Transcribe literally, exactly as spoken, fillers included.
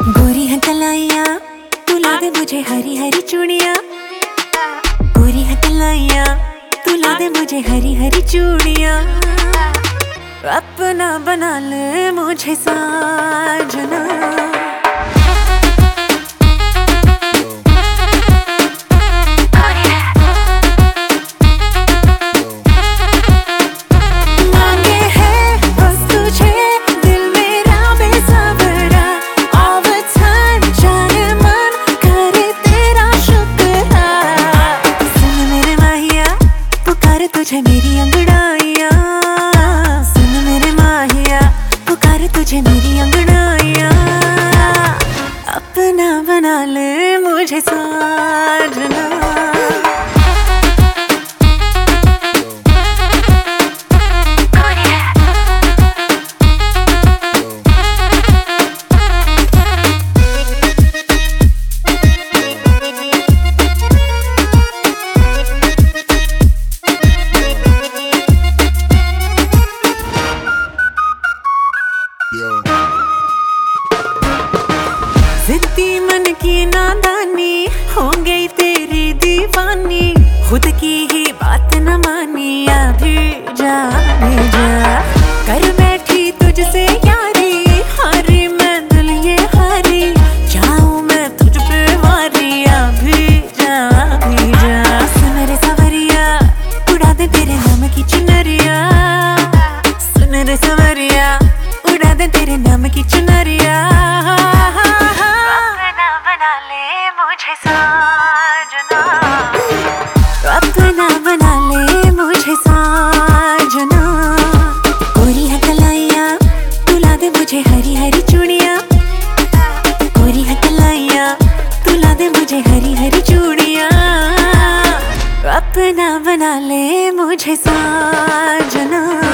गोरी है कलाइया तू ला दे मुझे हरी हरी चूड़ियाँ। गोरी है कलाइया तू ला दे मुझे हरी हरी चूड़ियाँ। अपना बना ले मुझे साजना। तुझे मेरी अंगड़ाइयाँ सुन मेरे माहिया, पुकार तुझे मेरी अंगड़ाइयाँ। अपना बना ले मुझे साजना। जिद्दी मन की नादानी हो गई तेरी दीवानी, खुद की ही बात न मानी। अभी जा भी जा कर बैठी तुझसे यारी, हारी मैं दिल ये हारी, जाऊं मैं तुझ पे वारी। अभी जा भी जा सुन रे सवरिया उड़ा दे तेरे नाम की चुनरिया। सुन रे सवरिया उड़ा दे तेरे नाम की चुनरिया। मुझे साजना, अपना बना ले मुझे साजना। गोरी है कलाइया तू ला दे मुझे हरी हरी चूड़ियाँ। गोरी है कलाइया तू ला दे मुझे हरी हरी चूड़ियाँ। अपना बना ले मुझे साजना।